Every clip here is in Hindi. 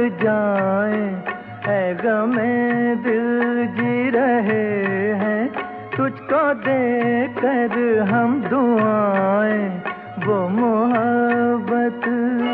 जाएं, ऐ गमे दिल जी रहे हैं तुझको देकर हम दुआएं, वो मोहब्बत।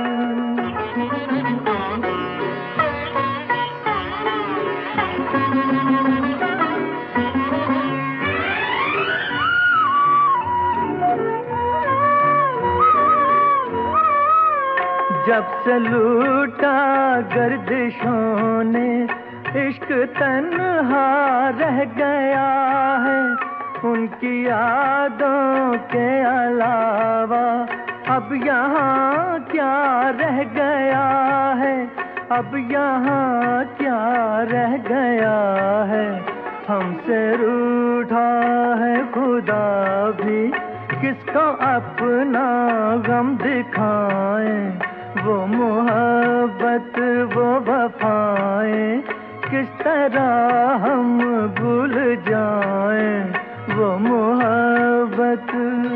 जब से लूटा गर्दिशों ने इश्क तन्हा रह गया है, उनकी यादों के अलावा अब यहाँ क्या रह गया है, अब यहाँ क्या रह गया है। हमसे रूठा है खुदा भी, किसको अपना गम दिखाएं, वो मोहब्बत वो वफाएं किस तरह हम भूल जाएं, वो मोहब्बत।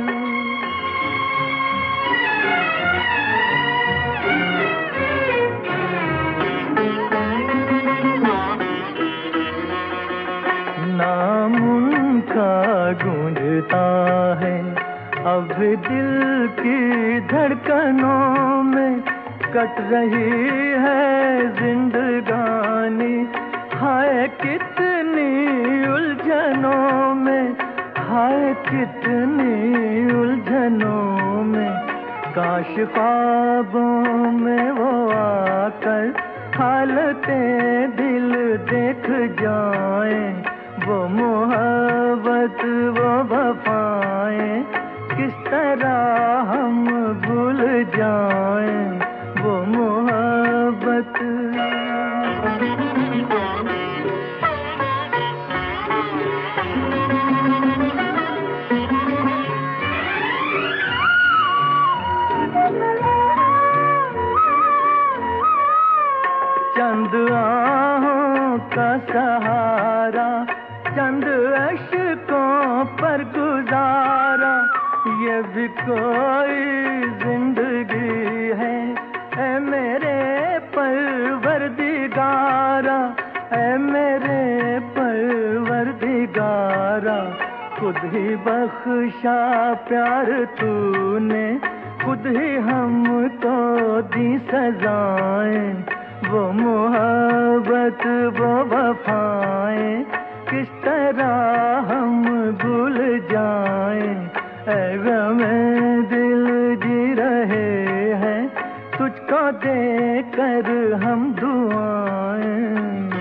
नाम उनका गूंजता है अब दिल की धड़कनों में, कट रही है जिंदगानी हाय कितनी उलझनों में, हाय कितनी उलझनों में। काश ख्वाबों में वो आकर हालते दिल देख जाएं, वो मोहब्बत वो वफाएं किस तरह हम भूल जाएं, वो मोहब्बत। चंद आहों का सहारा, चंद अश्कों पर गुजारा, ये भी कोई जिंदगी है ऐ मेरे परवरदिगारा, ऐ मेरे परवरदिगारा। खुद ही बख्शा प्यार तूने, खुद ही हमको दी सजाएं, वो मोहब्बत वो वफाएं किस तरह हम भूल जाएं, ऐ गमे दिल जी रहे हैं तुझको देकर हम दुआएं।